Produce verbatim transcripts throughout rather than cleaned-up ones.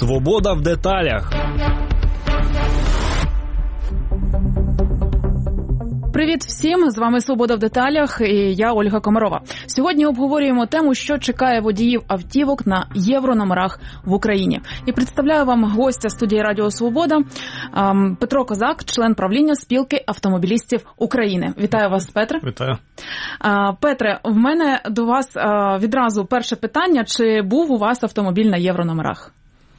Свобода в деталях. Привіт всім, з вами «Свобода в деталях» і я, Ольга Комарова. Сьогодні обговорюємо тему, що чекає водіїв автівок на єврономерах в Україні. І представляю вам гостя студії Радіо Свобода Петро Козак, член правління спілки автомобілістів України. Вітаю вас, Петре. Вітаю. Петре, в мене до вас відразу перше питання. Чи був у вас автомобіль на єврономерах?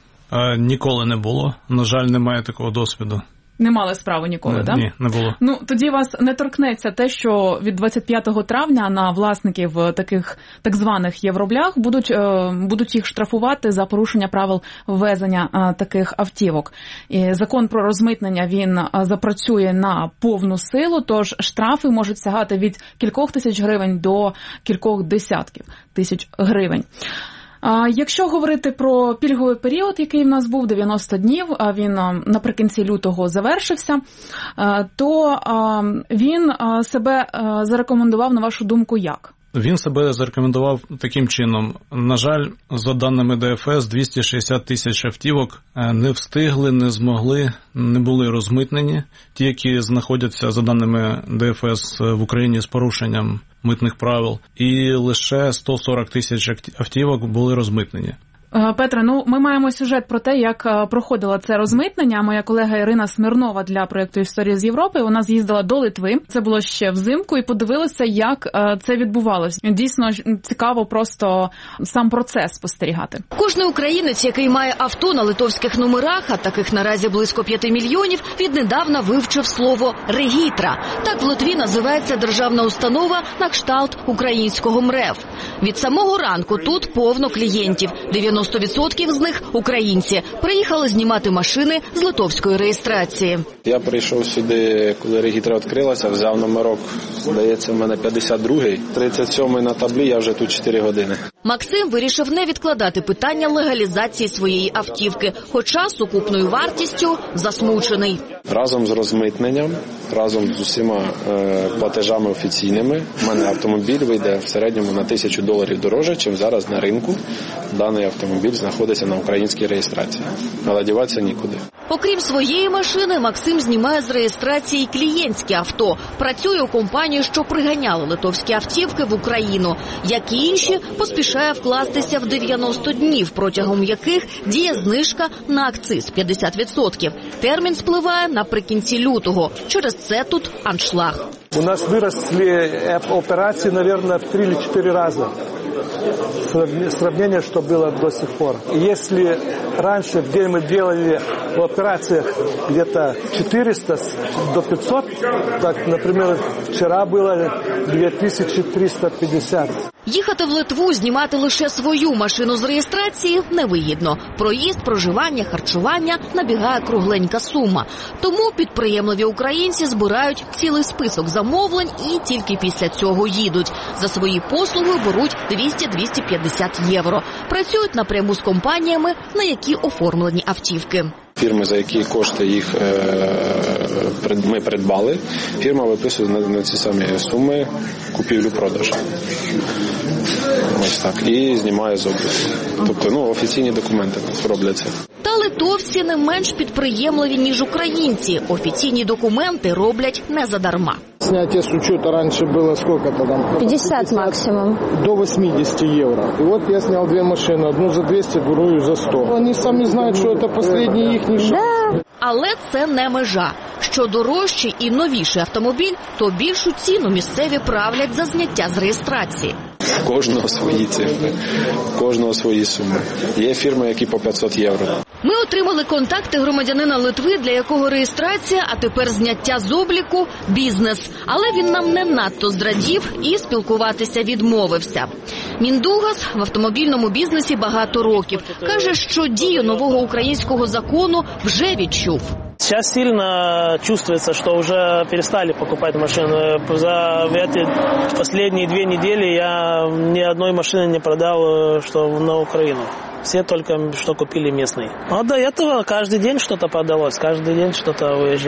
Ніколи не було. На жаль, немає такого досвіду. Не мали справи ніколи, так? Ні, не було. Ну, тоді вас не торкнеться те, що від двадцять п'ятого травня на власників таких так званих євроблях будуть, будуть їх штрафувати за порушення правил ввезення таких автівок. І закон про розмитнення, він запрацює на повну силу, тож штрафи можуть сягати від кількох тисяч гривень до кількох десятків тисяч гривень. Якщо говорити про пільговий період, який в нас був дев'яносто днів, а він наприкінці лютого завершився, то він себе зарекомендував, на вашу думку, як? Він себе зарекомендував таким чином. На жаль, за даними ДФС, двісті шістдесят тисяч автівок не встигли, не змогли, не були розмитнені. Ті, які знаходяться, за даними ДФС, в Україні з порушенням митних правил. І лише сто сорок тисяч автівок були розмитнені. Петре, ну ми маємо сюжет про те, як проходило це розмитнення. Моя колега Ірина Смірнова для проєкту «Історія з Європи», вона з'їздила до Литви, це було ще взимку, і подивилася, як це відбувалося. Дійсно цікаво просто сам процес спостерігати. Кожний українець, який має авто на литовських номерах, а таких наразі близько п'яти мільйонів, віднедавна вивчив слово «регітра». Так в Литві називається державна установа на кшталт українського МРЕВ. Від самого ранку тут повно клієнтів. дев'яносто відсотків з них – українці. Приїхали знімати машини з литовської реєстрації. Я прийшов сюди, коли регітра відкрилася, взяв номерок, здається, в мене п'ятдесят другий, тридцять сьомий на таблі, я вже тут чотири години. Максим вирішив не відкладати питання легалізації своєї автівки, хоча сукупною вартістю засмучений. Разом з розмитненням, разом з усіма е, платежами офіційними, в мене автомобіль вийде в середньому на тисячу доларів дорожче, чим зараз на ринку. Даний автомобіль знаходиться на українській реєстрації, але діватися нікуди. Окрім своєї машини, Максим знімає з реєстрації клієнтське авто. Працює у компанії, що приганяли литовські автівки в Україну. Як і інші, поспішає вкластися в дев'яносто днів, протягом яких діє знижка на акциз п'ятдесят відсотків. Термін спливає наприкінці лютого. Через це тут аншлаг. У нас выросли операции, наверное, в три или четыре раза. Сравнение, что было до сих пор. Если раньше в день мы делали в операциях где-то четыреста до пятьсот, так, например, вчера было две тысячи триста пятьдесят. Їхати в Литву, знімати лише свою машину з реєстрації невигідно. Проїзд, проживання, харчування – набігає кругленька сума. Тому підприємливі українці збирають цілий список замовлень і тільки після цього їдуть. За свої послуги беруть двісті - двісті п'ятдесят євро. Працюють напряму з компаніями, на які оформлені автівки. Фірми, за які кошти їх ми придбали, фірма виписує на ці самі суми купівлю-продаж. Ось так. І знімає з обліку. Тобто, ну, офіційні документи робляться. Та литовці не менш підприємливі, ніж українці. Офіційні документи роблять не задарма. Снятие с учета раньше было сколько-то там? пятьдесят максимум. До восьмидесяти евро. И вот я снял две машины, одну за двести, другую за сто. Они сами знают, что это последний их шанс. Да. Але це не межа. Що дорожчий і новіший автомобіль, то більшу ціну місцеві правлять за зняття з реєстрації. Кожного свої цифри, кожного свої суми. Є фірми, які по п'ятсот євро. Ми отримали контакти громадянина Литви, для якого реєстрація, а тепер зняття з обліку – бізнес. Але він нам не надто зрадів і спілкуватися відмовився. Міндугас в автомобільному бізнесі багато років. Каже, що дію нового українського закону вже відчув. Сейчас сильно чувствуется, что уже перестали покупать машины. За эти последние две недели я ни одной машины не продал, что на Украину. Все только что купили местные. А до этого каждый день что-то продалось, каждый день что-то уезжало.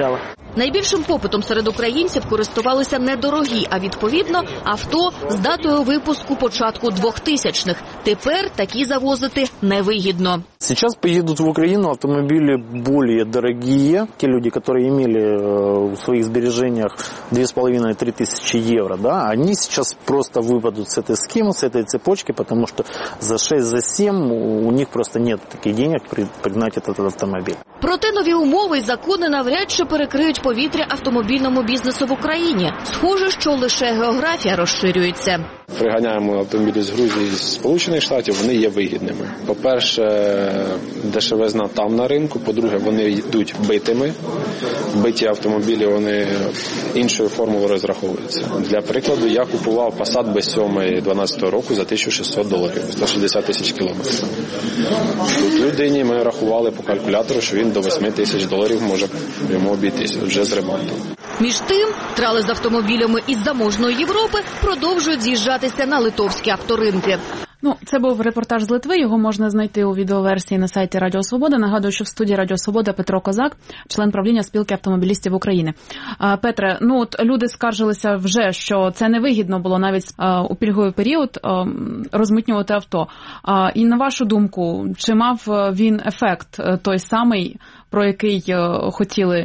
Найбільшим попитом серед українців користувалися недорогі, а відповідно авто з датою випуску початку двохтисячних. Тепер такі завозити невигідно. Сейчас поедут в Украину автомобили более дорогие. Те люди, которые имели в своих сбережениях две с половиной - три тысячи евро, да, они сейчас просто выпадут с этой схемы, с этой цепочки, потому что за шесть, за семь у них просто нет таких денег пригнать этот автомобиль. Проте нові умови й закони навряд чи перекриють повітря автомобільному бізнесу в Україні. Схоже, що лише географія розширюється. Приганяємо автомобілі з Грузії, з Сполучених Штатів, вони є вигідними. По-перше, дешевизна там на ринку, по-друге, вони йдуть битими. Биті автомобілі, вони іншою формулою розраховуються. Для прикладу, я купував Passat бі сім дванадцятого року за тисячу шістсот доларів, сто шістдесят тисяч кілометрів. Тут людині ми рахували по калькулятору, що він до восьми тисяч доларів може йому обійтися вже з ремонтом. Між тим, трали з автомобілями із заможної Європи продовжують з'їжджатися на литовські авторинки. Ну, це був репортаж з Литви, його можна знайти у відеоверсії на сайті Радіо Свобода. Нагадую, що в студії Радіо Свобода Петро Козак, член правління спілки автомобілістів України. Петре, ну от люди скаржилися вже, що це невигідно було навіть у пільговий період розмитнювати авто. І на вашу думку, чи мав він ефект той самий, про який хотіли,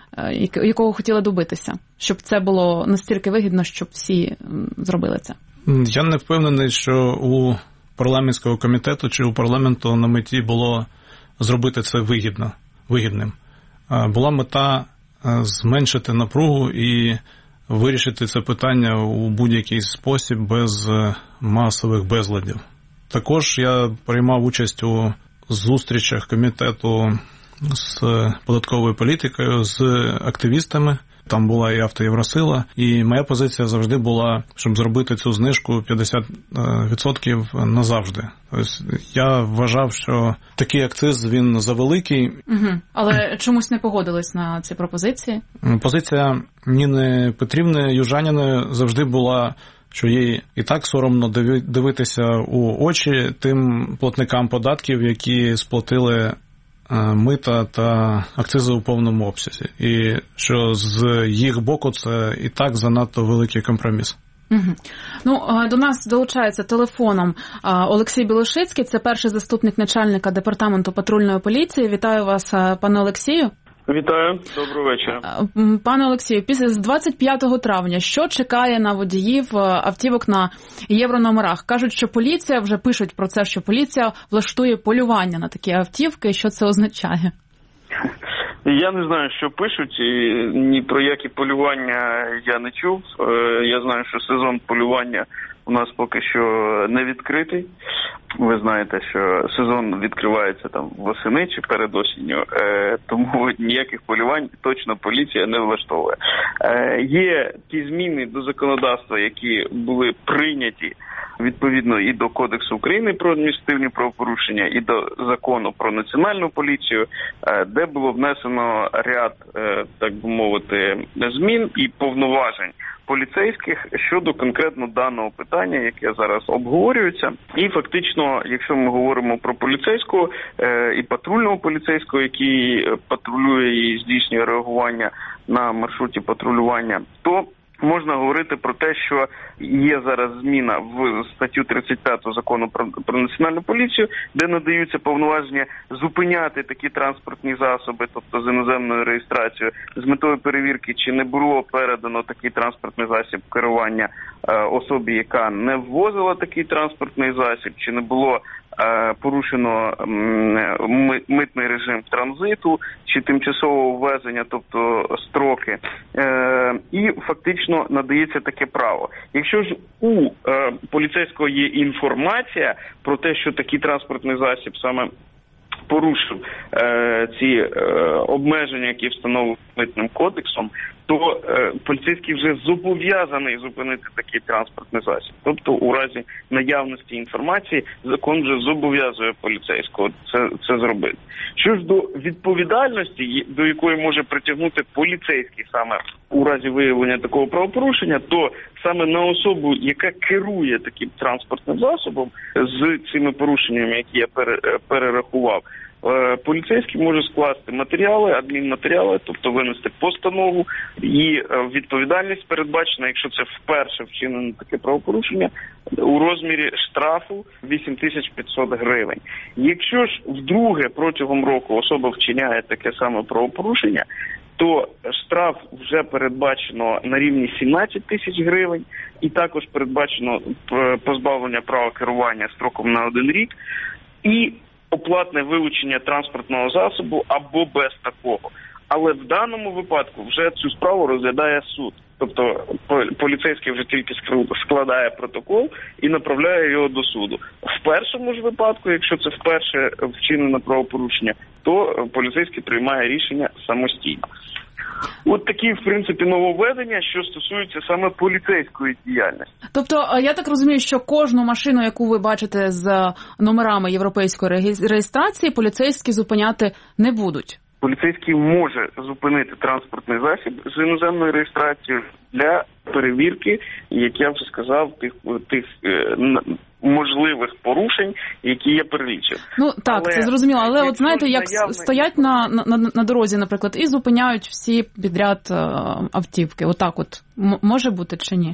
якого хотіли добитися, щоб це було настільки вигідно, щоб всі зробили це? Я не впевнений, що у парламентського комітету чи у парламенту на меті було зробити це вигідно, вигідним. Була мета зменшити напругу і вирішити це питання у будь-який спосіб без масових безладів. Також я приймав участь у зустрічах комітету з податковою політикою, з активістами. Там була і «Автоєвросила», і моя позиція завжди була, щоб зробити цю знижку п'ятдесят відсотків назавжди. Тобто я вважав, що такий акциз, він завеликий. Угу. Але чомусь не погодились на ці пропозиції? Позиція Ніни Петрівни Южаніної завжди була, що їй і так соромно дивитися у очі тим платникам податків, які сплатили мита та акцизи у повному обсязі. І що з їх боку це і так занадто великий компроміс. Угу. Ну, до нас долучається телефоном Олексій Білошицький, це перший заступник начальника департаменту патрульної поліції. Вітаю вас, пане Олексію. Вітаю, доброго вечора. Пане Олексію, після з двадцять п'ятого травня, що чекає на водіїв автівок на єврономерах? Кажуть, що поліція, вже пишуть про це, що поліція влаштує полювання на такі автівки. Що це означає? Я не знаю, що пишуть, і ні про які полювання я не чув. Я знаю, що сезон полювання у нас поки що не відкритий. Ви знаєте, що сезон відкривається там восени чи перед осінню, тому ніяких полювань точно поліція не влаштовує. Є ті зміни до законодавства, які були прийняті відповідно і до Кодексу України про адміністративні правопорушення, і до Закону про національну поліцію, де було внесено ряд, так би мовити, змін і повноважень поліцейських щодо конкретно даного питання, яке зараз обговорюється. І фактично, якщо ми говоримо про поліцейського і патрульного поліцейського, який патрулює і здійснює реагування на маршруті патрулювання, то можна говорити про те, що є зараз зміна в статтю тридцять п'яту Закону про, про національну поліцію, де надаються повноваження зупиняти такі транспортні засоби, тобто з іноземною реєстрацією, з метою перевірки, чи не було передано такий транспортний засіб керування е, особі, яка не ввозила такий транспортний засіб, чи не було е, порушено м, митний режим транзиту, чи тимчасового ввезення, тобто строки. Е, і фактично надається таке право. Якщо ж у е, поліцейського є інформація про те, що такий транспортний засіб саме порушив е, ці е, обмеження, які встановлені митним кодексом, то е, поліцейський вже зобов'язаний зупинити такий транспортний засіб. Тобто у разі наявності інформації закон вже зобов'язує поліцейського це, це зробити. Що ж до відповідальності, до якої може притягнути поліцейський саме у разі виявлення такого правопорушення, то саме на особу, яка керує таким транспортним засобом з цими порушеннями, які я перерахував, поліцейський може скласти матеріали, адмінматеріали, тобто винести постанову, і відповідальність передбачена, якщо це вперше вчинено таке правопорушення, у розмірі штрафу вісім тисяч п'ятсот гривень. Якщо ж вдруге протягом року особа вчиняє таке саме правопорушення, то штраф вже передбачено на рівні сімнадцять тисяч гривень, і також передбачено позбавлення права керування строком на один рік, і оплатне вилучення транспортного засобу або без такого. Але в даному випадку вже цю справу розглядає суд. Тобто поліцейський вже тільки складає протокол і направляє його до суду. В першому ж випадку, якщо це вперше вчинено правопорушення, то поліцейський приймає рішення самостійно. От такі, в принципі, нововведення, що стосуються саме поліцейської діяльності. Тобто, я так розумію, що кожну машину, яку ви бачите з номерами європейської реєстрації, поліцейські зупиняти не будуть? Поліцейський може зупинити транспортний засіб з іноземною реєстрацією для перевірки, як я вже сказав, тих, тих е, можливих порушень, які я перелічив. Ну так, але, це зрозуміло, але от знаєте, як наявне... стоять на, на, на дорозі, наприклад, і зупиняють всі підряд е, автівки. Отак от М- може бути чи ні?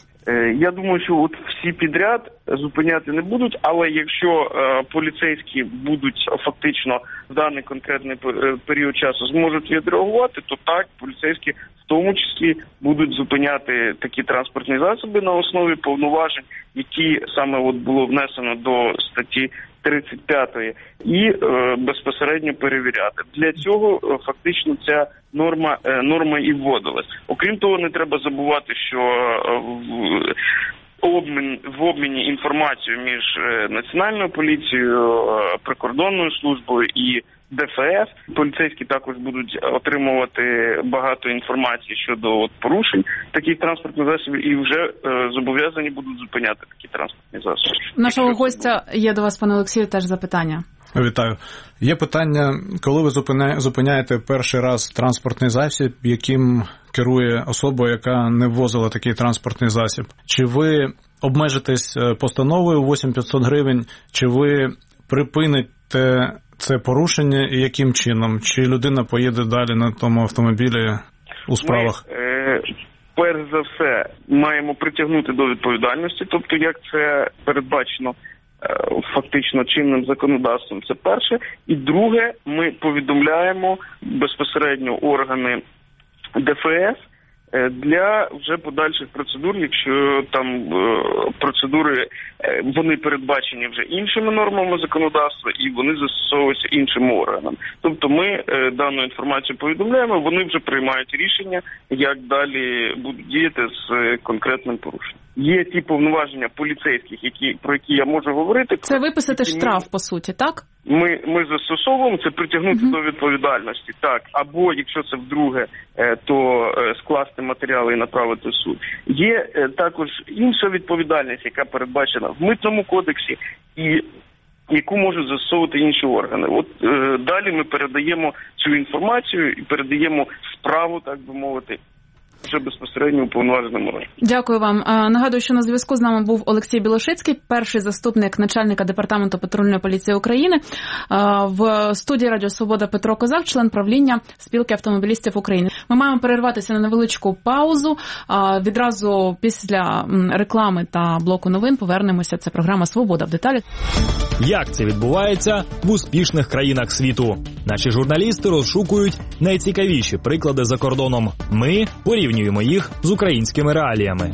Я думаю, що от всі підряд зупиняти не будуть, але якщо е, поліцейські будуть фактично в даний конкретний період часу зможуть відреагувати, то так, поліцейські в тому числі будуть зупиняти такі транспортні засоби на основі повноважень, які саме от було внесено до статті тридцять п'ятої, і е, безпосередньо перевіряти. Для цього е, фактично ця норма, е, норма і вводилась. Окрім того, не треба забувати, що е, в, обмін, в обміні інформацією між е, Національною поліцією, е, прикордонною службою і ДФС, поліцейські також будуть отримувати багато інформації щодо от, порушень таких транспортних засобів і вже е, зобов'язані будуть зупиняти такі транспортні засоби. Нашого гостя є до вас, пане Олексію, теж запитання. Вітаю. Є питання, коли ви зупиняєте перший раз транспортний засіб, яким керує особа, яка не ввозила такий транспортний засіб, чи ви обмежитесь постановою вісім тисяч п'ятсот гривень, чи ви припините це порушення і яким чином? Чи людина поїде далі на тому автомобілі у справах? Ми, е, перш за все, маємо притягнути до відповідальності, тобто як це передбачено е, фактично чинним законодавством, це перше. І друге, ми повідомляємо безпосередньо органи ДФС для вже подальших процедур, якщо там е, процедури, е, вони передбачені вже іншими нормами законодавства і вони застосовуються іншим органам. Тобто ми е, дану інформацію повідомляємо, вони вже приймають рішення, як далі будуть діяти з е, конкретним порушенням. Є ті повноваження поліцейських, які, про які я можу говорити. Це виписати штраф, ми, по суті, так? Ми, ми застосовуємо, це притягнути uh-huh. до відповідальності, так. Або, якщо це вдруге, то скласти матеріали і направити в суд. Є також інша відповідальність, яка передбачена в Митному кодексі і яку можуть застосовувати інші органи. От е, далі ми передаємо цю інформацію і передаємо справу, так би мовити, вже безпосередньо уповноваженому органу. Дякую вам. Нагадую, що на зв'язку з нами був Олексій Білошицький, перший заступник начальника департаменту патрульної поліції України. В студії Радіо Свобода Петро Козак, член правління спілки автомобілістів України. Ми маємо перерватися на невеличку паузу. Відразу після реклами та блоку новин повернемося. Це програма «Свобода в деталях». Як це відбувається в успішних країнах світу? Наші журналісти розшукують найцікавіші приклади за кордоном. Ми порівнюємо їх з українськими реаліями.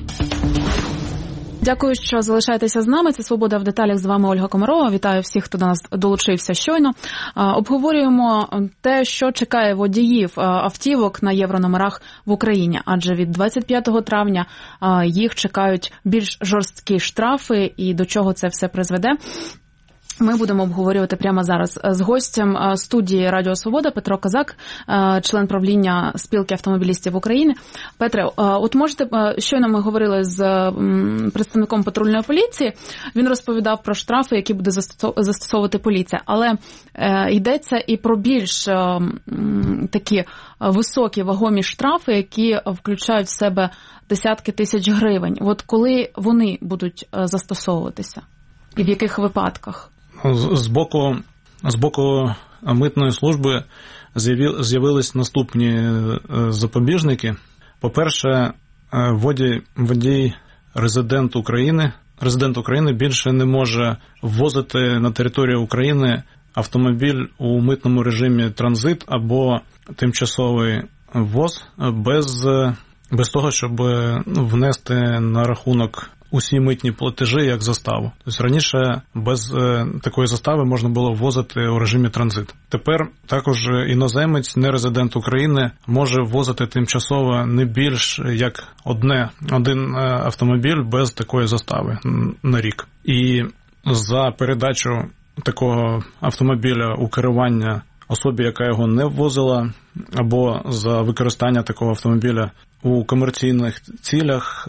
Дякую, що залишаєтеся з нами. Це «Свобода в деталях», з вами Ольга Комарова. Вітаю всіх, хто до нас долучився щойно. Обговорюємо те, що чекає водіїв автівок на єврономерах в Україні. Адже від двадцять п'ятого травня їх чекають більш жорсткі штрафи. І до чого це все призведе? Ми будемо обговорювати прямо зараз з гостем студії Радіо Свобода Петро Козак, член правління спілки автомобілістів України. Петре, от можете, щойно ми говорили з представником патрульної поліції, він розповідав про штрафи, які буде застосовувати поліція, але йдеться і про більш такі високі вагомі штрафи, які включають в себе десятки тисяч гривень. От коли вони будуть застосовуватися? І в яких випадках? З боку, з боку митної служби з'явились наступні запобіжники. По-перше, водій, водій резидент України, резидент України більше не може ввозити на територію України автомобіль у митному режимі транзит або тимчасовий ввоз без, без того, щоб внести на рахунок усі митні платежі як заставу. Тобто раніше без е, такої застави можна було ввозити у режимі транзит. Тепер також іноземець, не резидент України, може ввозити тимчасово не більш як одне, один автомобіль без такої застави на рік. І за передачу такого автомобіля у керування особі, яка його не ввозила, або за використання такого автомобіля у комерційних цілях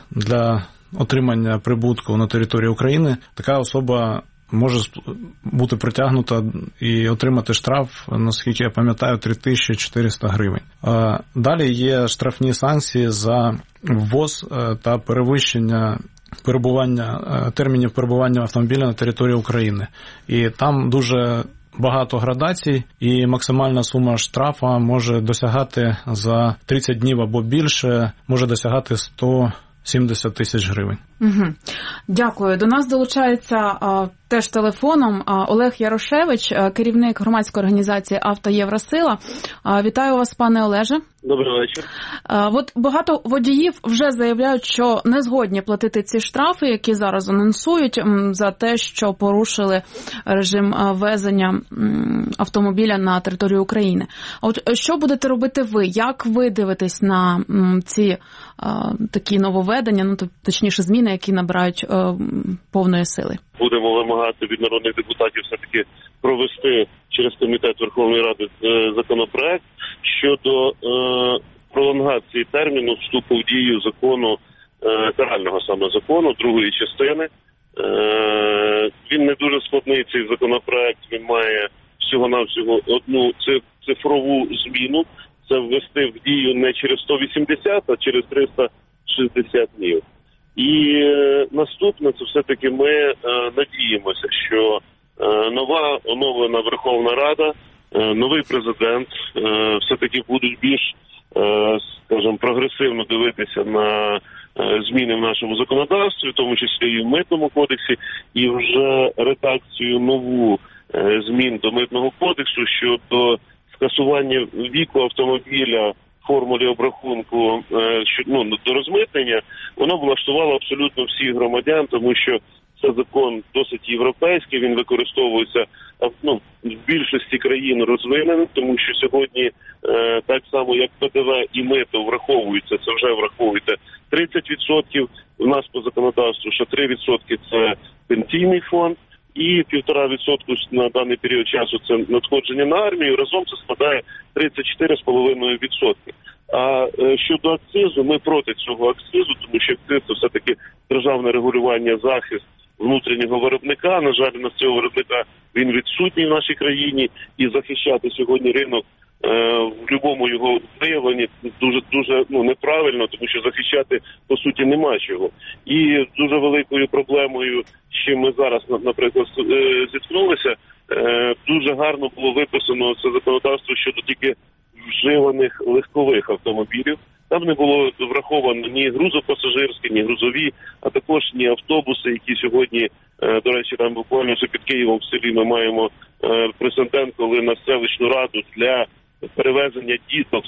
для отримання прибутку на території України, така особа може бути притягнута і отримати штраф, наскільки я пам'ятаю, три тисячі чотириста гривень. Далі є штрафні санкції за ввоз та перевищення перебування термінів перебування автомобіля на території України. І там дуже багато градацій, і максимальна сума штрафа може досягати за тридцять днів або більше, може досягати сто сімдесят тисяч гривень. Угу. Дякую. До нас долучається а, теж телефоном а, Олег Ярошевич, а, керівник громадської організації «Автоєвросила». А, вітаю вас, пане Олеже. Добрий вечір. А, от багато водіїв вже заявляють, що не згодні платити ці штрафи, які зараз анонсують, м, за те, що порушили режим а, везення м, автомобіля на територію України. А от що будете робити ви? Як ви дивитесь на м, ці а, такі нововведення, ну, точніше зміни, які набирають а, повної сили? Будемо вимагати від народних депутатів все-таки провести через Комітет Верховної Ради законопроект щодо е, пролонгації терміну вступу в дію закону, е, карального саме закону, другої частини. Е, він не дуже складний, цей законопроект, він має всього-навсього одну цифрову зміну. Це ввести в дію не через сто вісімдесят, а через триста шістдесят днів. І е, наступне, це все-таки ми е, надіємося, що е, нова оновлена Верховна Рада, е, новий президент е, все-таки будуть більш, е, скажімо, прогресивно дивитися на е, зміни в нашому законодавстві, в тому числі і в Митному кодексі, і вже редакцію нову е, змін до Митного кодексу щодо скасування віку автомобіля в формулі обрахунку ну, до розмитнення, воно влаштувало абсолютно всіх громадян, тому що це закон досить європейський, він використовується ну, в більшості країн розвинених, тому що сьогодні так само, як ПДВ і мито враховується, це вже враховується тридцять відсотків, у нас по законодавству ще три відсотки це пенсійний фонд, і півтора відсотку на даний період часу це надходження на армію, разом це складає тридцять чотири цілих п'ять десятих відсотка. А щодо акцизу, ми проти цього акцизу, тому що акциз – це все-таки державне регулювання, захист внутрішнього виробника. На жаль, на цього виробника він відсутній в нашій країні, і захищати сьогодні ринок в будь-якому його виявленні дуже дуже ну неправильно, тому що захищати по суті нема чого. І дуже великою проблемою, з чим ми зараз, наприклад, зіткнулися, дуже гарно було виписано це законодавство щодо тільки вживаних легкових автомобілів. Там не було враховано ні грузопасажирські, ні грузові, а також ні автобуси, які сьогодні, до речі, там буквально вже під Києвом в селі ми маємо прецедент, коли на селищну раду для перевезення діток,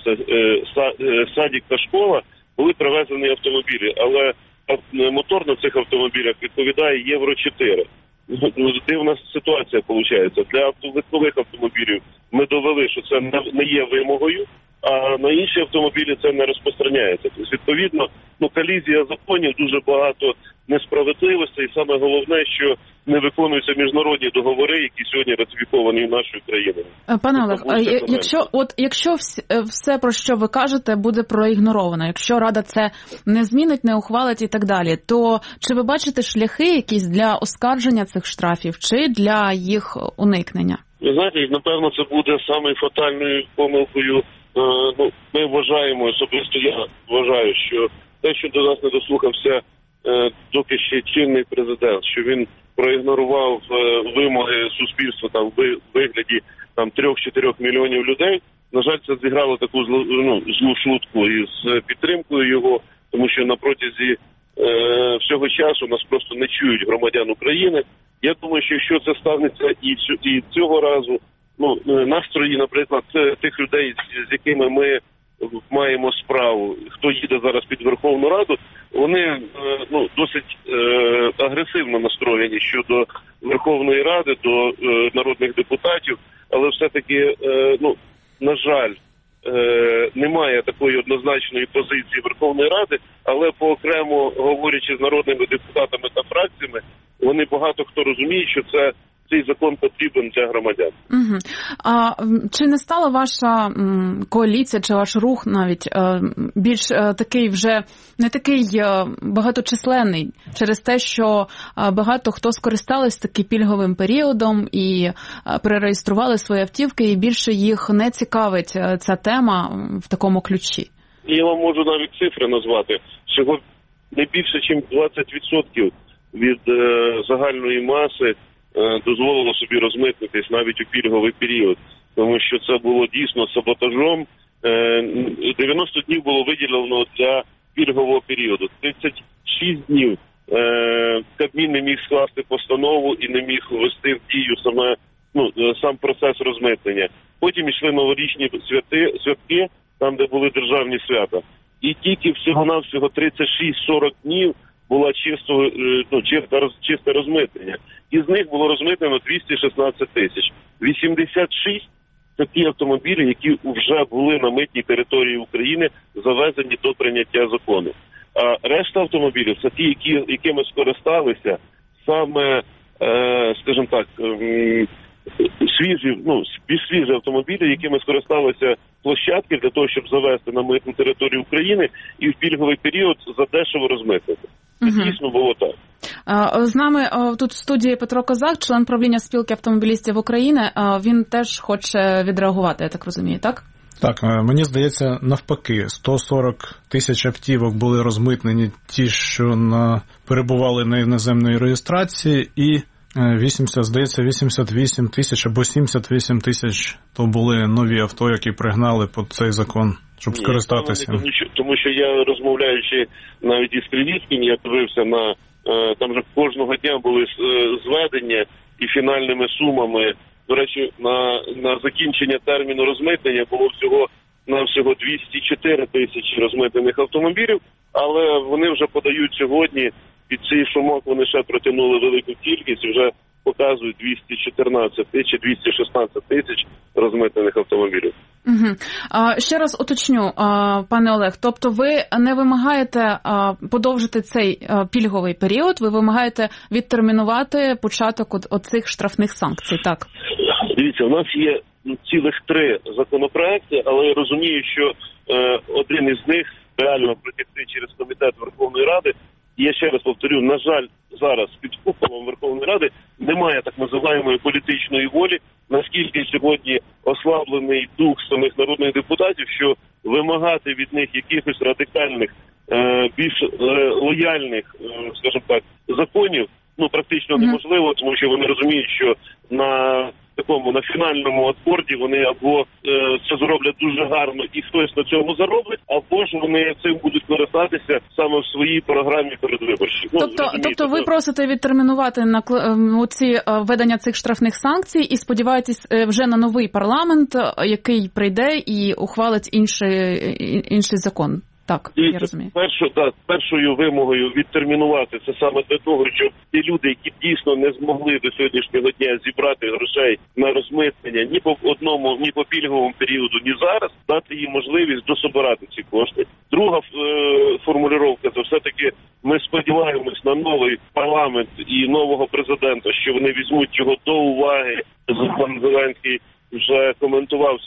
садик та школа, були привезені автомобілі, але мотор на цих автомобілях відповідає Євро чотири. Дивна ситуація виходить. Для легкових автомобілів ми довели, що це не є вимогою, а на інші автомобілі це не розпространяється. Тобто, відповідно, ну, колізія законів, дуже багато несправедливостей, і саме головне, що не виконуються міжнародні договори, які сьогодні ратифіковані нашою країною. Пане Олег, якщо от якщо все, про що ви кажете, буде проігноровано, якщо Рада це не змінить, не ухвалить і так далі, то чи ви бачите шляхи якісь для оскарження цих штрафів, чи для їх уникнення? Ви знаєте, напевно, це буде саме фатальною помилкою. Ну, ми вважаємо, особисто я вважаю, що те, що до нас не дослухався доки ще чинний президент, що він проігнорував вимоги суспільства там в вигляді там трьох-чотирьох мільйонів людей. На жаль, це зіграло таку злу, ну, злу шутку із підтримкою його, тому що на протязі е, всього часу нас просто не чують громадян України. Я думаю, що якщо це станеться і, і цього разу, ну, настрої, наприклад, тих людей, з якими ми маємо справу, хто їде зараз під Верховну Раду, вони ну, досить е, агресивно настроєні щодо Верховної Ради, до е, народних депутатів, але все-таки, е, ну, на жаль, е, немає такої однозначної позиції Верховної Ради, але поокремо, говорячи з народними депутатами та фракціями, вони багато хто розуміє, що це цей закон потрібен для громадян. Угу. А чи не стала ваша м, коаліція, чи ваш рух навіть е, більш е, такий вже, не такий е, багаточисленний, через те, що е, багато хто скористались таким пільговим періодом і е, перереєстрували свої автівки, і більше їх не цікавить е, ця тема в такому ключі? Я вам можу навіть цифри назвати. Всього не більше, ніж двадцять відсотків від е, загальної маси дозволило собі розмитнитись навіть у пільговий період, тому що це було дійсно саботажом. дев'яносто днів було виділено для пільгового періоду. тридцять шість днів Кабмін не міг скласти постанову і не міг ввести в дію саме, ну, сам процес розмитнення. Потім йшли новорічні святи, святки, там, де були державні свята. І тільки всього-навсього тридцять шість сорок днів була чисто, ну, чисте, чисте розмитнення. Із них було розмитнено двісті шістнадцять тисяч. вісімдесят шість це ті автомобілі, які вже були на митній території України, завезені до прийняття закону. А решта автомобілів це ті, які, якими скористалися саме, е, скажімо так, е, свіжі, ну, більш свіжі автомобілі, якими скористалися площадки для того, щоб завезти на митну територію України і в пільговий період задешево розмитнити. Це угу. Дійсно було так. З нами тут в студії Петро Козак, член правління спілки автомобілістів України. Він теж хоче відреагувати, я так розумію, так? Так, мені здається, навпаки, сто сорок тисяч автівок були розмитнені ті, що на, перебували на іноземної реєстрації, і вісімдесят, здається, вісімдесят вісім тисяч або сімдесят вісім тисяч то були нові авто, які пригнали під цей закон, щоб Ні, скористатися. Тому що, тому що я, розмовляючи навіть із Кривіцьким, я дивився на, там же кожного дня були зведення і фінальними сумами. До речі, на, на закінчення терміну розмитнення було всього на всього двісті чотири тисячі розмитнених автомобілів, але вони вже подають сьогодні, під цей шумок вони ще протягнули велику кількість і вже показують двісті чотирнадцять тисяч, двісті шістнадцять тисяч розмитнених автомобілів. Угу. А, ще раз уточню, а, пане Олег, тобто ви не вимагаєте а, подовжити цей а, пільговий період, ви вимагаєте відтермінувати початок от, оцих штрафних санкцій, так? Дивіться, у нас є цілих три законопроекти, але я розумію, що е, один із них реально протягти через комітет Верховної Ради. І я ще раз повторю, на жаль, зараз під куполом Верховної Ради немає так називаємої політичної волі, наскільки сьогодні ослаблений дух самих народних депутатів, що вимагати від них якихось радикальних, е, більш е, лояльних, е, скажімо так, законів, ну, практично неможливо, тому що вони розуміють, що на такому, на фінальному акорді вони або е, це зроблять дуже гарно і хтось на цьому заробить, або ж вони цим будуть користатися саме в своїй програмі передвиборчій. Ну, тобто, тобто ви просите відтермінувати на ці введення цих штрафних санкцій і сподіваєтесь вже на новий парламент, який прийде і ухвалить інший, інший закон? Так, і я розумію. Першо, так, першою вимогою відтермінувати це саме для того, щоб ті люди, які дійсно не змогли до сьогоднішнього дня зібрати грошей на розмитнення ні по одному, ні по пільговому періоду, ні зараз, дати їм можливість дособирати ці кошти. Друга е, формулювання, це все-таки ми сподіваємось на новий парламент і нового президента, що вони візьмуть його до уваги. Пан Зеленський вже коментував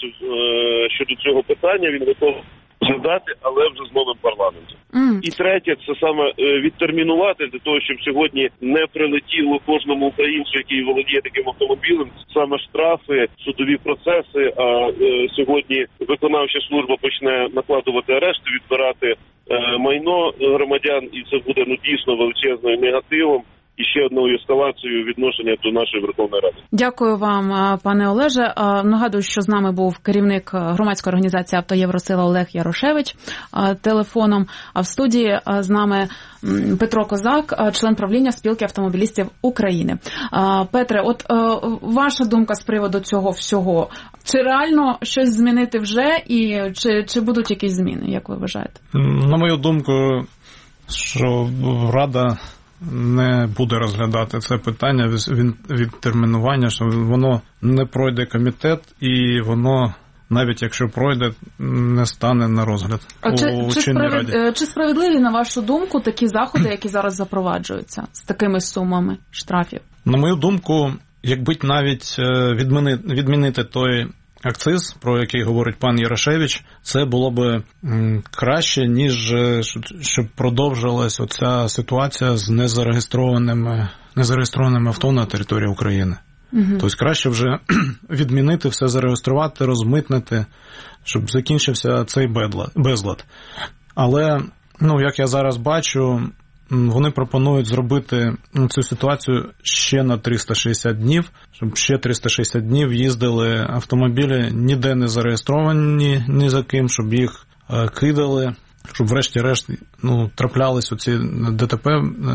е, щодо цього питання, він готовий задати, але вже з новим парламентом. Mm. І третє, це саме відтермінувати для того, щоб сьогодні не прилетіло кожному українцю, який володіє таким автомобілем, саме штрафи, судові процеси, а е, сьогодні виконавча служба почне накладувати арешти, відбирати е, майно громадян, і це буде, ну, дійсно величезним негативом і ще одною ескалацією відношення до нашої Верховної Ради. Дякую вам, пане Олеже. Нагадую, що з нами був керівник громадської організації «Автоєвросила» Олег Ярошевич телефоном, а в студії з нами Петро Козак, член правління спілки автомобілістів України. Петре, от ваша думка з приводу цього всього. Чи реально щось змінити вже і чи, чи будуть якісь зміни, як ви вважаєте? На мою думку, що Рада не буде розглядати це питання від термінування, що воно не пройде комітет і воно, навіть якщо пройде, не стане на розгляд а у чи, чинній чи, Раді. Чи справедливі, на вашу думку, такі заходи, які зараз запроваджуються з такими сумами штрафів? На мою думку, якби навіть відмінити, відмінити той акциз, про який говорить пан Ярошевич, це було б краще, ніж щоб продовжилась оця ситуація з незареєстрованими, незареєстрованими авто на території України. Угу. Тобто краще вже відмінити, все зареєструвати, розмитнити, щоб закінчився цей безлад. Але, ну, як я зараз бачу, вони пропонують зробити цю ситуацію ще на триста шістдесят днів, щоб ще триста шістдесят днів їздили автомобілі ніде не зареєстровані ні за ким, щоб їх кидали, щоб врешті-решт ну, траплялись оці ДТП,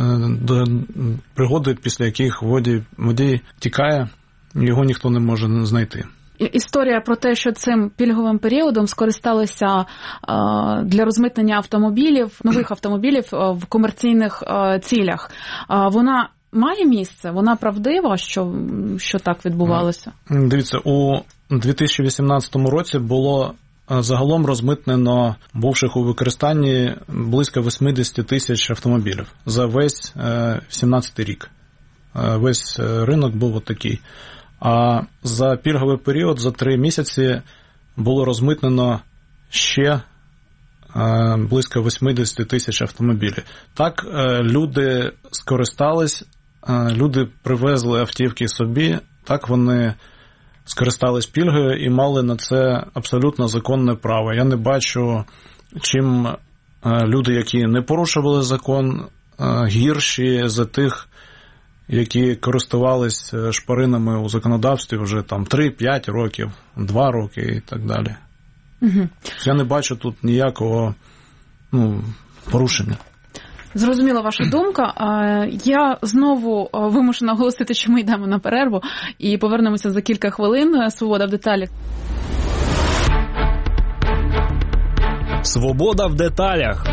пригоди, після яких водій, водій тікає, його ніхто не може знайти. Історія про те, що цим пільговим періодом скористалися для розмитнення автомобілів, нових автомобілів в комерційних цілях, вона має місце? Вона правдива, що, що так відбувалося? Дивіться, у дві тисячі вісімнадцятому році було загалом розмитнено бувших у використанні близько вісімдесят тисяч автомобілів за весь сімнадцятий рік. Весь ринок був отакий. А за пільговий період, за три місяці, було розмитнено ще близько вісімдесят тисяч автомобілів. Так, люди скористались, люди привезли автівки собі, так вони скористались пільгою і мали на це абсолютно законне право. Я не бачу, чим люди, які не порушували закон, гірші за тих, які користувались шпаринами у законодавстві вже там три-п'ять років, два роки і так далі. Угу. Я не бачу тут ніякого ну, порушення. Зрозуміла ваша думка. Я знову вимушена оголосити, що ми йдемо на перерву і повернемося за кілька хвилин. Свобода в деталях. Свобода в деталях.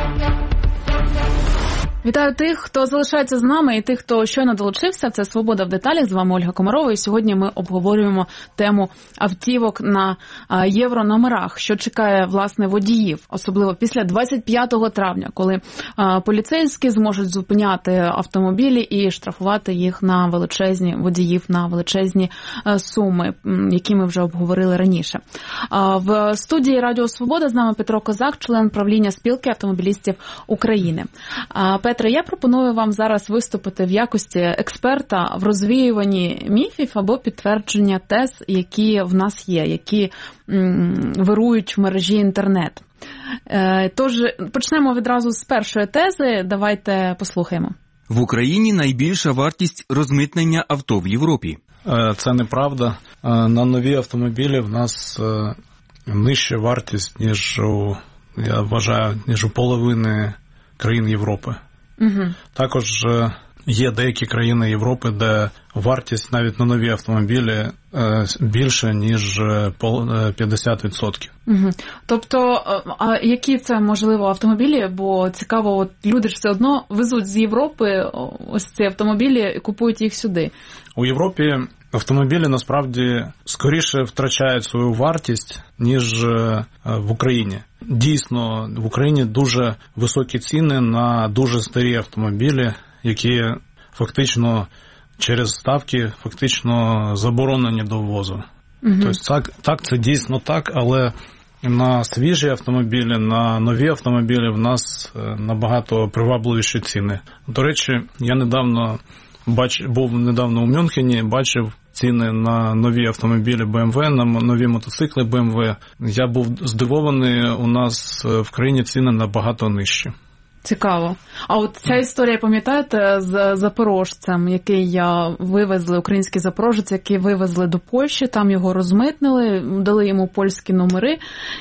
Вітаю тих, хто залишається з нами, і тих, хто щойно долучився. Це «Свобода в деталях». З вами Ольга Комарова. І сьогодні ми обговорюємо тему автівок на єврономерах, що чекає, власне, водіїв, особливо після двадцять п'ятого травня, коли поліцейські зможуть зупиняти автомобілі і штрафувати їх на величезні водіїв, на величезні суми, які ми вже обговорили раніше. В студії Радіо Свобода з нами Петро Козак, член правління спілки автомобілістів України. Петре, я пропоную вам зараз виступити в якості експерта в розвіюванні міфів або підтвердження тез, які в нас є, які м, вирують в мережі інтернет. Е, тож, почнемо відразу з першої тези, давайте послухаємо. В Україні найбільша вартість розмитнення авто в Європі. Це неправда. На нові автомобілі в нас нижча вартість, ніж у, я вважаю, ніж у половини країн Європи. Угу. Також є деякі країни Європи, де вартість навіть на нові автомобілі більше, ніж п'ятдесят відсотків. Угу. Тобто, а які це, можливо, автомобілі? Бо цікаво, от люди ж все одно везуть з Європи ось ці автомобілі і купують їх сюди. У Європі автомобілі, насправді, скоріше втрачають свою вартість, ніж в Україні. Дійсно, в Україні дуже високі ціни на дуже старі автомобілі, які фактично через ставки фактично заборонені до ввозу. Угу. Тобто так, так, це дійсно так, але на свіжі автомобілі, на нові автомобілі в нас набагато привабливіші ціни. До речі, я недавно бач, був недавно у Мюнхені, бачив ціни на нові автомобілі бе ем ве, на нові мотоцикли бе ем ве. Я був здивований, у нас в країні ціни набагато нижчі. Цікаво. А от ця історія, пам'ятаєте, з запорожцем, який вивезли, український запорожець, який вивезли до Польщі, там його розмитнили, дали йому польські номери,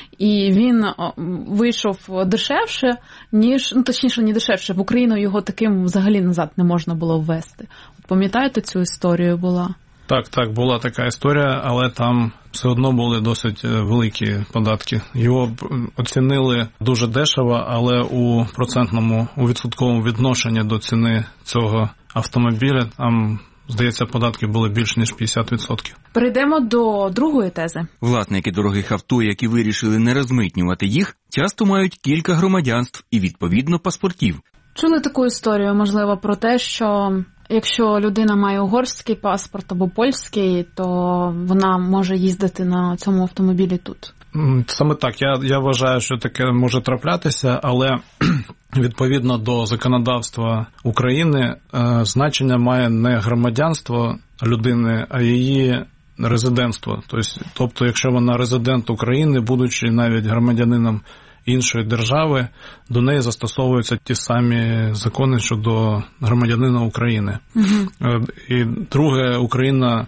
і він вийшов дешевше, ніж, ну точніше, не дешевше, в Україну його таким взагалі назад не можна було ввезти. От пам'ятаєте, цю історію була? Так, так, була така історія, але там все одно були досить великі податки. Його оцінили дуже дешево, але у процентному, у відсотковому відношенні до ціни цього автомобіля, там, здається, податки були більш ніж п'ятдесят відсотків. Перейдемо до другої тези. Власники дорогих авто, які вирішили не розмитнювати їх, часто мають кілька громадянств і, відповідно, паспортів. Чули таку історію, можливо, про те, що якщо людина має угорський паспорт або польський, то вона може їздити на цьому автомобілі тут? Саме так. Я, я вважаю, що таке може траплятися, але відповідно до законодавства України значення має не громадянство людини, а її резидентство. Тобто, якщо вона резидент України, будучи навіть громадянином іншої держави, до неї застосовуються ті самі закони щодо громадянина України. Угу. І друге, Україна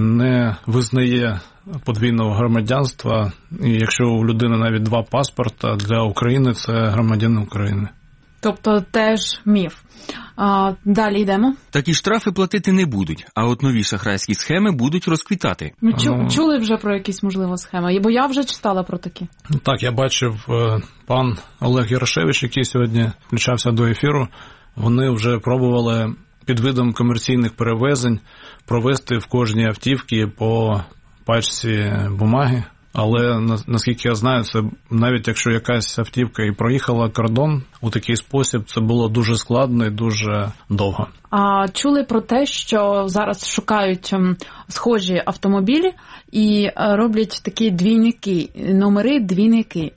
не визнає подвійного громадянства, і якщо у людини навіть два паспорта, для України це громадянин України. Тобто теж міф. А, далі йдемо. Такі штрафи платити не будуть, а от нові шахрайські схеми будуть розквітати. Ми чу, ну, чули вже про якісь, можливо, схеми? Бо я вже читала про такі. Так, я бачив, пан Олег Ярошевич, який сьогодні включався до ефіру, вони вже пробували під видом комерційних перевезень провести в кожній автівці по пачці бумаги. Але, наскільки я знаю, це навіть якщо якась автівка і проїхала кордон у такий спосіб, це було дуже складно і дуже довго. А чули про те, що зараз шукають схожі автомобілі і роблять такі двійники, номери двійники.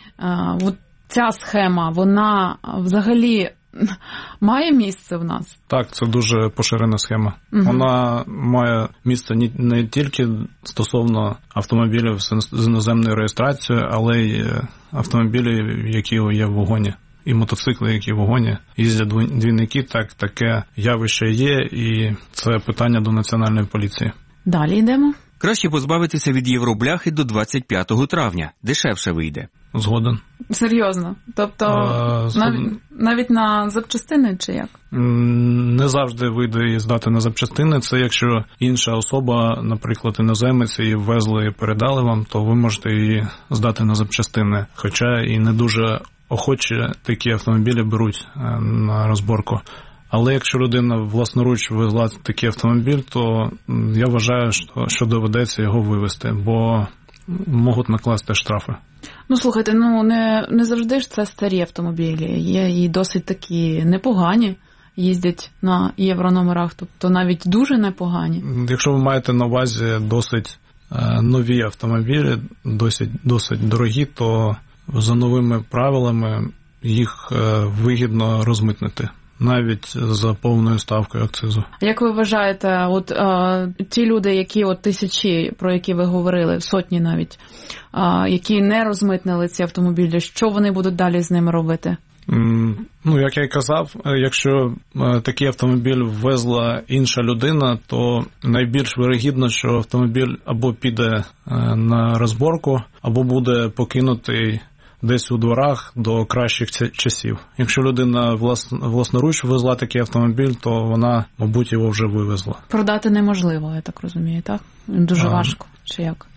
От ця схема, вона взагалі має місце в нас? Так, це дуже поширена схема. Угу. Вона має місце не тільки стосовно автомобілів з іноземною реєстрацією, але й автомобілів, які є в вагоні. І мотоцикли, які в вагоні їздять двійники, так, таке явище є, і це питання до Національної поліції. Далі йдемо. Краще позбавитися від євробляхи до двадцять п'ятого травня. Дешевше вийде. Згоден. Серйозно? Тобто а, навіть, навіть на запчастини чи як? Не завжди вийде її здати на запчастини. Це якщо інша особа, наприклад, іноземець, її ввезли і передали вам, то ви можете її здати на запчастини. Хоча і не дуже охоче такі автомобілі беруть на розборку. Але якщо людина власноруч везла такий автомобіль, то я вважаю, що, що доведеться його вивезти, бо можуть накласти штрафи. Ну, слухайте, ну не, не завжди ж це старі автомобілі. Є і досить такі непогані, їздять на єврономерах, тобто навіть дуже непогані. Якщо ви маєте на увазі досить е, нові автомобілі, досить, досить дорогі, то за новими правилами їх е, вигідно розмитнити. Навіть за повною ставкою акцизу. Як ви вважаєте, от е, ті люди, які от тисячі, про які ви говорили, сотні навіть, е, які не розмитнили ці автомобілі, що вони будуть далі з ними робити? Mm, ну, як я й казав, якщо е, такий автомобіль ввезла інша людина, то найбільш вирогідно, що автомобіль або піде е, на розборку, або буде покинутий десь у дворах до кращих часів. Якщо людина влас, власноруч везла такий автомобіль, то вона, мабуть, його вже вивезла. Продати неможливо, я так розумію, так? Дуже а, важко, чи як?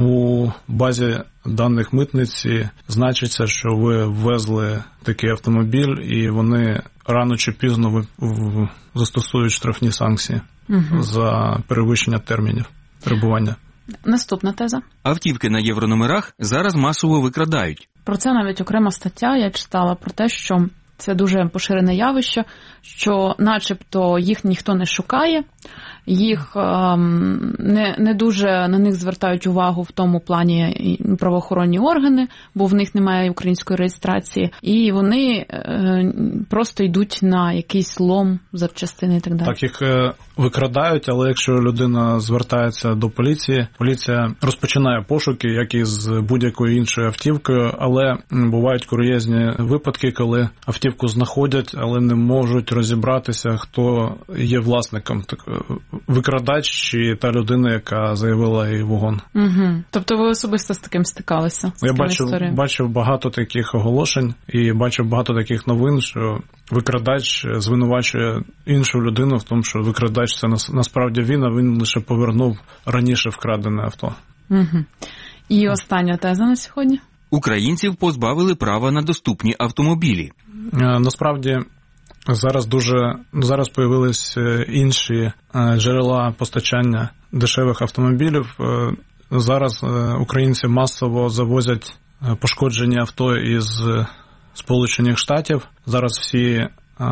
У базі даних митниці значиться, що ви ввезли такий автомобіль, і вони рано чи пізно застосують штрафні санкції угу. за перевищення термінів перебування. Наступна теза. Автівки на єврономерах зараз масово викрадають. Про це навіть окрема стаття я читала, про те, що це дуже поширене явище, що начебто їх ніхто не шукає, їх ем, не, не дуже на них звертають увагу в тому плані правоохоронні органи, бо в них немає української реєстрації, і вони е, просто йдуть на якийсь лом, запчастини і так далі. Так, їх е, викрадають, але якщо людина звертається до поліції, поліція розпочинає пошуки, як і з будь-якою іншою автівкою, але бувають кур'єзні випадки, коли автівку знаходять, але не можуть розібратися, хто є власником. Викрадач чи та людина, яка заявила і вогон. Угу. Тобто ви особисто з таким стикалися? З Я бачив, бачив багато таких оголошень і бачив багато таких новин, що викрадач звинувачує іншу людину в тому, що викрадач це насправді він, а він лише повернув раніше вкрадене авто. Угу. І остання теза на сьогодні? Українців позбавили права на доступні автомобілі. Насправді, зараз дуже зараз появились інші джерела постачання дешевих автомобілів. Зараз українці масово завозять пошкоджені авто із Сполучених Штатів. Зараз всі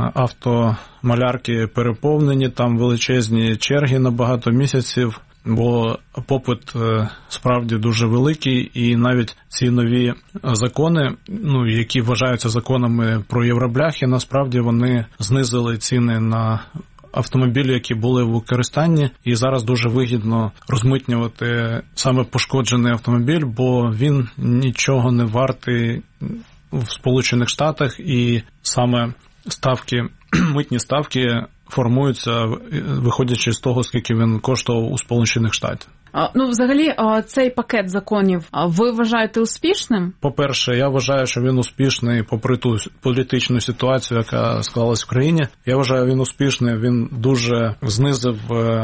автомалярки переповнені, там величезні черги на багато місяців, бо попит справді дуже великий, і навіть ці нові закони, ну, які вважаються законами про євробляхи, насправді вони знизили ціни на автомобілі, які були в використанні, і зараз дуже вигідно розмитнювати саме пошкоджений автомобіль, бо він нічого не вартий в Сполучених Штатах, і саме ставки, митні ставки формуються, виходячи з того, скільки він коштував у Сполучених Штатах. Ну, взагалі, цей пакет законів ви вважаєте успішним? По-перше, я вважаю, що він успішний попри ту політичну ситуацію, яка склалась в країні. Я вважаю, він успішний, він дуже знизив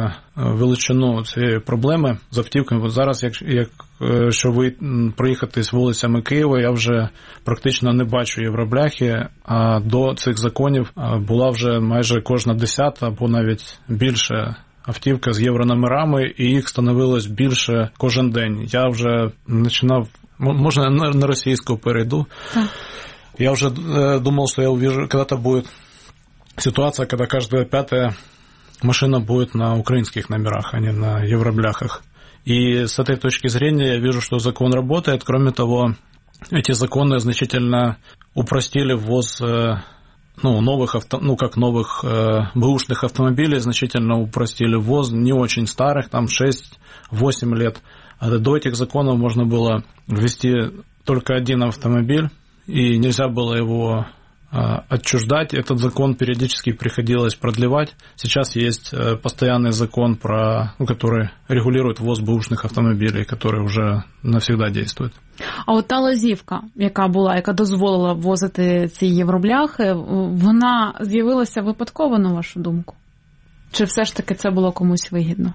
величину цієї проблеми з автівками. Зараз, як, як що ви проїхатись вулицями Києва, я вже практично не бачу євробляхи, а до цих законів була вже майже кожна десята або навіть більше автівка з єврономерами, і їх становилось більше кожен день. Я вже починав, можна на російську перейду. Так. Я уже э, думал, что я увижу, когда-то будет ситуация, когда каждая пятая машина будет на украинских номерах, а не на евробляхах. И с этой точки зрения я вижу, что закон работает. Кроме того, эти законы значительно упростили ввоз э, ну, новых авто, ну, как новых э, бэушных автомобилей, значительно упростили ввоз не очень старых, там шесть-восемь лет. А до этих законов можно было ввести только один автомобиль, и нельзя было его э, отчуждать. Этот закон периодически приходилось продлевать. Сейчас есть э, постоянный закон, про, ну, который регулирует ввоз бэушных автомобилей, который уже навсегда действует. А от та лазівка, яка була, яка дозволила ввозити ці євробляхи, вона з'явилася випадково, на вашу думку? Чи все ж таки це було комусь вигідно?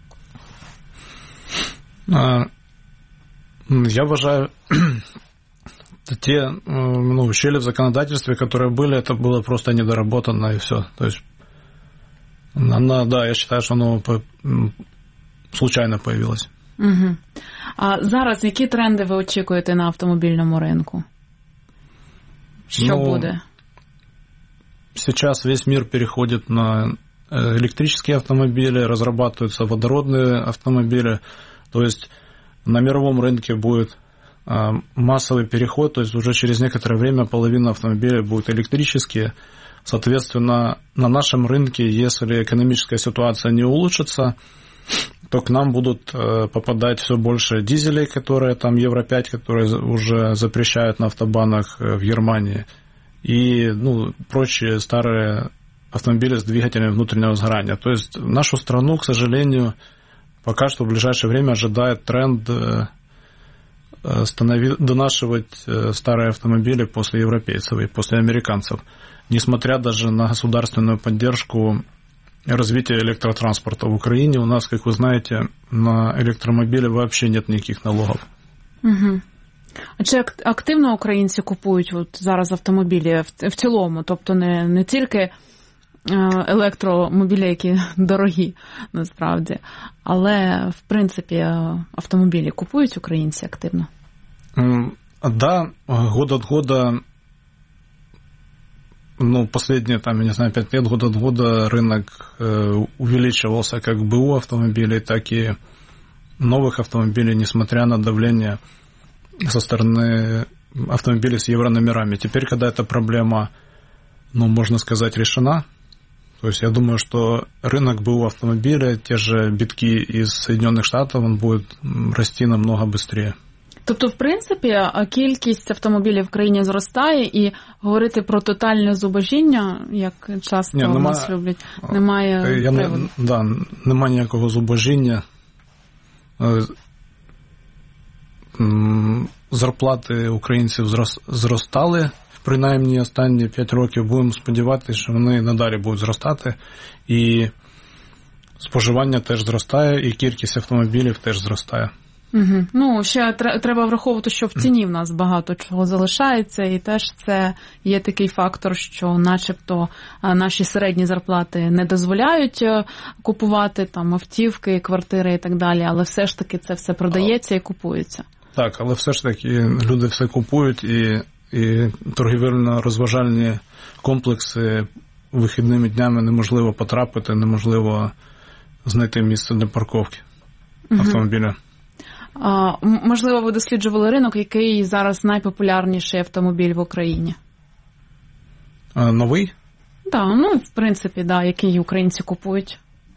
А, я вважаю, те ну, щели в законодательстве, которые были, это было просто недоработано и все. То есть, она, да, я считаю, что оно случайно появилось. Угу. А зараз які тренди ви очікуєте на автомобільному ринку? Що ну, буде? Сейчас весь мир переходит на электрические автомобили, разрабатываются водородные автомобили. То есть на мировом рынке будет массовый переход, то есть уже через некоторое время половина автомобилей будет электрические. Соответственно, на нашем рынке, если экономическая ситуация не улучшится, то к нам будут попадать все больше дизелей, которые там евро пять, которые уже запрещают на автобанах в Германии, и ну, прочие старые автомобили с двигателями внутреннего сгорания. То есть нашу страну, к сожалению, пока что в ближайшее время ожидает тренд донашивать старые автомобили после европейцев и после американцев, несмотря даже на государственную поддержку развития электротранспорта в Украине. У нас, как вы знаете, на электромобили вообще нет никаких налогов. Угу. А чи активно українці купують от зараз автомобілі в, в цілому? Тобто не, не тільки електромобілі, які дорогі, насправді, але, в принципі, автомобілі купують українці активно? Да, год от года ну, последние, там, я не знаю, пять лет, год от года рынок э, увеличивался как БУ автомобилей, так и новых автомобилей, несмотря на давление со стороны автомобилей с еврономерами. Теперь, когда эта проблема, ну, можно сказать, решена, то есть я думаю, что рынок БУ автомобиля, те же битки из Соединенных Штатов, он будет расти намного быстрее. Тобто, в принципі, кількість автомобілів в країні зростає, і говорити про тотальне зубожіння, як часто Ні, у нема, нас люблять, немає я приводу. Не, да, немає ніякого зубожіння. Зарплати українців зростали, принаймні останні п'ять років. Будемо сподіватися, що вони надалі будуть зростати. І споживання теж зростає, і кількість автомобілів теж зростає. Угу. Ну, ще треба враховувати, що в ціні в нас багато чого залишається, і теж це є такий фактор, що начебто наші середні зарплати не дозволяють купувати там автівки, квартири і так далі, але все ж таки це все продається і купується. Так, але все ж таки люди все купують, і, і торгівельно-розважальні комплекси вихідними днями неможливо потрапити, неможливо знайти місце для парковки автомобіля. Угу. А, можливо, ви досліджували ринок, який зараз найпопулярніший автомобіль в Україні? А, новий? Так, да, ну, в принципі, да, який українці купують.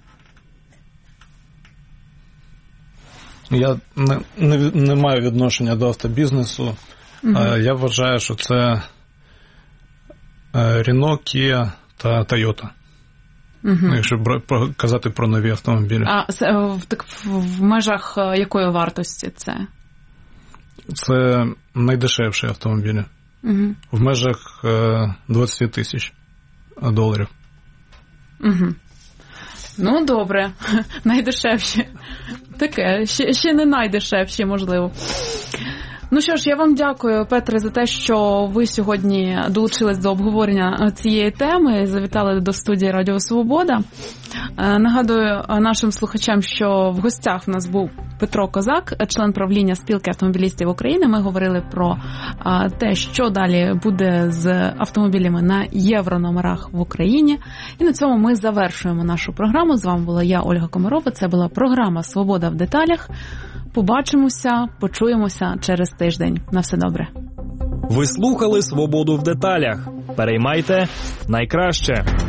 Я не, не, не маю відношення до автобізнесу. Угу. Я вважаю, що це Renault, Kia та Toyota. Угу. Якщо казати про нові автомобілі. А так, в межах якої вартості це? Це найдешевші автомобілі. Угу. В межах двадцять тисяч доларів. Угу. Ну, добре. Найдешевші. Таке, ще, ще не найдешевші, можливо. Ну що ж, я вам дякую, Петре, за те, що ви сьогодні долучились до обговорення цієї теми, завітали до студії Радіо Свобода. Нагадую нашим слухачам, що в гостях в нас був Петро Козак, член правління спілки автомобілістів України. Ми говорили про те, що далі буде з автомобілями на єврономерах в Україні. І на цьому ми завершуємо нашу програму. З вами була я, Ольга Комарова. Це була програма «Свобода в деталях». Побачимося, почуємося через тиждень. На все добре. Ви слухали «Свободу в деталях». Переймайте найкраще.